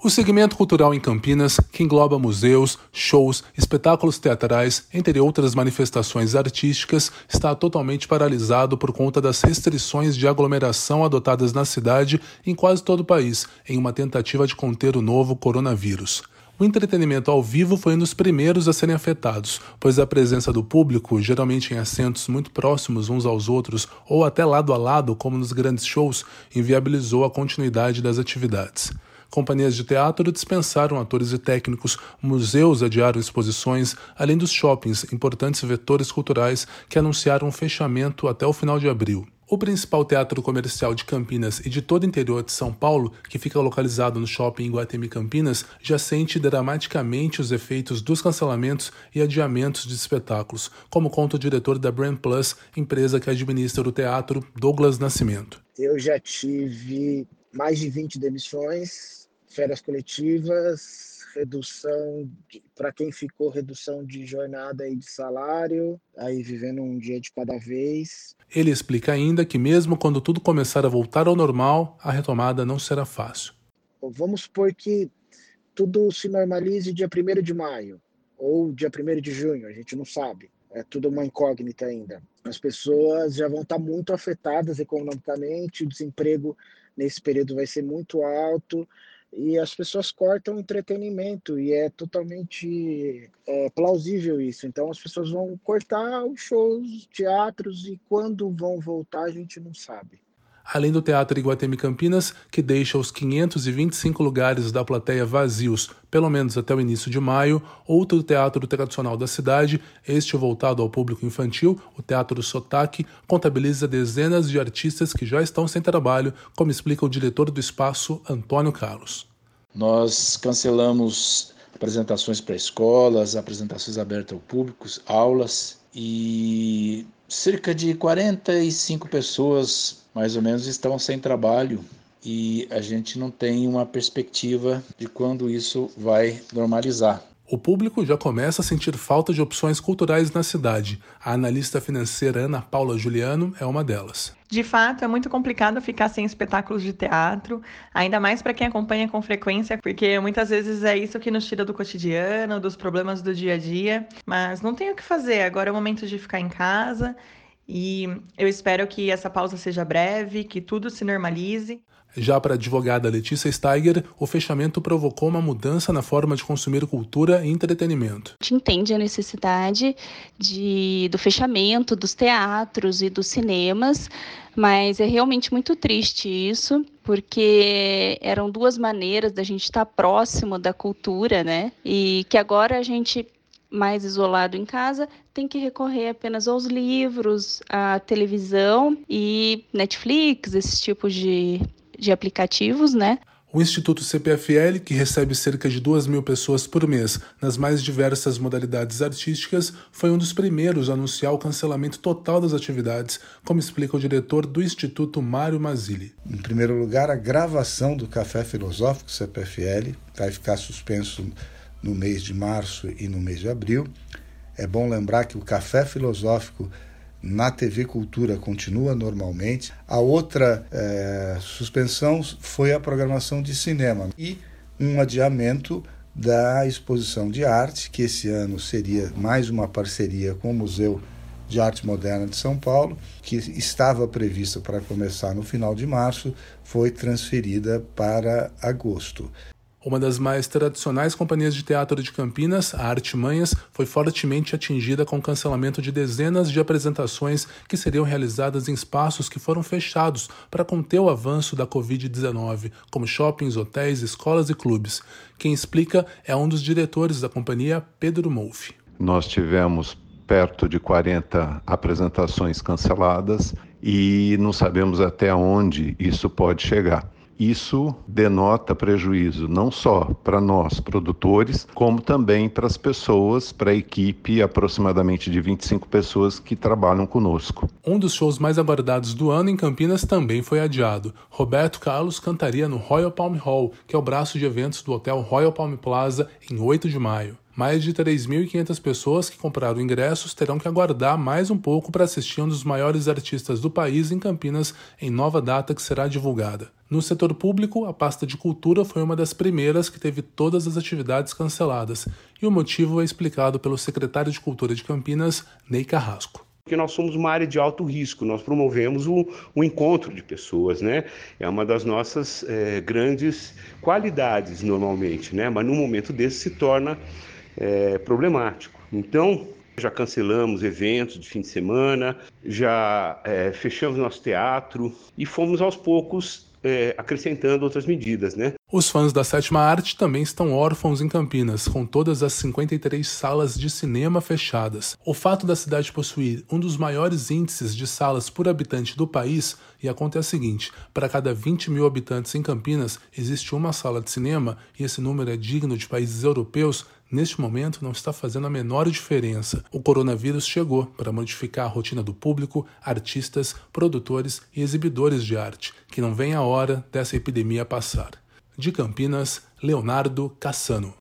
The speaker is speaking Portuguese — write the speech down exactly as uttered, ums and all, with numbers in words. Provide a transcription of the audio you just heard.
O segmento cultural em Campinas, que engloba museus, shows, espetáculos teatrais, entre outras manifestações artísticas, está totalmente paralisado por conta das restrições de aglomeração adotadas na cidade e em quase todo o país, em uma tentativa de conter o novo coronavírus. O entretenimento ao vivo foi um dos primeiros a serem afetados, pois a presença do público, geralmente em assentos muito próximos uns aos outros ou até lado a lado, como nos grandes shows, inviabilizou a continuidade das atividades. Companhias de teatro dispensaram atores e técnicos, museus adiaram exposições, além dos shoppings, importantes vetores culturais que anunciaram um fechamento até o final de abril. O principal teatro comercial de Campinas e de todo o interior de São Paulo, que fica localizado no shopping Iguatemi Campinas, já sente dramaticamente os efeitos dos cancelamentos e adiamentos de espetáculos, como conta o diretor da Brand Plus, empresa que administra o teatro, Douglas Nascimento. Eu já tive mais de vinte demissões, férias coletivas, redução, para quem ficou, redução de jornada e de salário, aí vivendo um dia de cada vez. Ele explica ainda que mesmo quando tudo começar a voltar ao normal, a retomada não será fácil. Vamos supor que tudo se normalize dia primeiro de maio ou dia primeiro de junho, a gente não sabe. É tudo uma incógnita ainda. As pessoas já vão estar muito afetadas economicamente, o desemprego nesse período vai ser muito alto e as pessoas cortam o entretenimento e é totalmente é, plausível isso. Então as pessoas vão cortar os shows, teatros e quando vão voltar a gente não sabe. Além do Teatro Iguatemi Campinas, que deixa os quinhentos e vinte e cinco lugares da plateia vazios, pelo menos até o início de maio, outro teatro tradicional da cidade, este voltado ao público infantil, o Teatro Sotaque, contabiliza dezenas de artistas que já estão sem trabalho, como explica o diretor do espaço, Antônio Carlos. Nós cancelamos apresentações para escolas, apresentações abertas ao público, aulas, e cerca de quarenta e cinco pessoas mais ou menos estão sem trabalho e a gente não tem uma perspectiva de quando isso vai normalizar. O público já começa a sentir falta de opções culturais na cidade. A analista financeira Ana Paula Juliano é uma delas. De fato, é muito complicado ficar sem espetáculos de teatro, ainda mais para quem acompanha com frequência, porque muitas vezes é isso que nos tira do cotidiano, dos problemas do dia a dia. Mas não tem o que fazer, agora é o momento de ficar em casa. E eu espero que essa pausa seja breve, que tudo se normalize. Já para a advogada Letícia Steiger, o fechamento provocou uma mudança na forma de consumir cultura e entretenimento. A gente entende a necessidade de, do fechamento dos teatros e dos cinemas, mas é realmente muito triste isso, porque eram duas maneiras da gente estar próximo da cultura, né? E que agora a gente, mais isolado em casa, tem que recorrer apenas aos livros, à televisão e Netflix, esses tipos de, de aplicativos, né? O Instituto C P F L, que recebe cerca de duas mil pessoas por mês nas mais diversas modalidades artísticas, foi um dos primeiros a anunciar o cancelamento total das atividades, como explica o diretor do Instituto, Mário Mazzilli. Em primeiro lugar, a gravação do Café Filosófico C P F L vai ficar suspenso no mês de março e no mês de abril. É bom lembrar que o Café Filosófico na T V Cultura continua normalmente. A outra é, suspensão foi a programação de cinema e um adiamento da exposição de arte, que esse ano seria mais uma parceria com o Museu de Arte Moderna de São Paulo, que estava prevista para começar no final de março, foi transferida para agosto. Uma das mais tradicionais companhias de teatro de Campinas, a Artimanhas, foi fortemente atingida com o cancelamento de dezenas de apresentações que seriam realizadas em espaços que foram fechados para conter o avanço da covid dezenove, como shoppings, hotéis, escolas e clubes. Quem explica é um dos diretores da companhia, Pedro Molfi. Nós tivemos perto de quarenta apresentações canceladas e não sabemos até onde isso pode chegar. Isso denota prejuízo não só para nós, produtores, como também para as pessoas, para a equipe, aproximadamente de vinte e cinco pessoas que trabalham conosco. Um dos shows mais aguardados do ano em Campinas também foi adiado. Roberto Carlos cantaria no Royal Palm Hall, que é o braço de eventos do Hotel Royal Palm Plaza, em oito de maio. Mais de três mil e quinhentas pessoas que compraram ingressos terão que aguardar mais um pouco para assistir um dos maiores artistas do país em Campinas em nova data que será divulgada. No setor público, a pasta de cultura foi uma das primeiras que teve todas as atividades canceladas, e o motivo é explicado pelo secretário de Cultura de Campinas, Ney Carrasco. Porque nós somos uma área de alto risco, nós promovemos o, o encontro de pessoas, né? É uma das nossas é, grandes qualidades normalmente, né? Mas num momento desse se torna é, problemático. Então, já cancelamos eventos de fim de semana, já é, fechamos nosso teatro e fomos aos poucos é, acrescentando outras medidas, né? Os fãs da sétima arte também estão órfãos em Campinas, com todas as cinquenta e três salas de cinema fechadas. O fato da cidade possuir um dos maiores índices de salas por habitante do país, e a conta é a seguinte: para cada vinte mil habitantes em Campinas, existe uma sala de cinema, e esse número é digno de países europeus, neste momento não está fazendo a menor diferença. O coronavírus chegou para modificar a rotina do público, artistas, produtores e exibidores de arte, que não vem a hora dessa epidemia passar. De Campinas, Leonardo Cassano.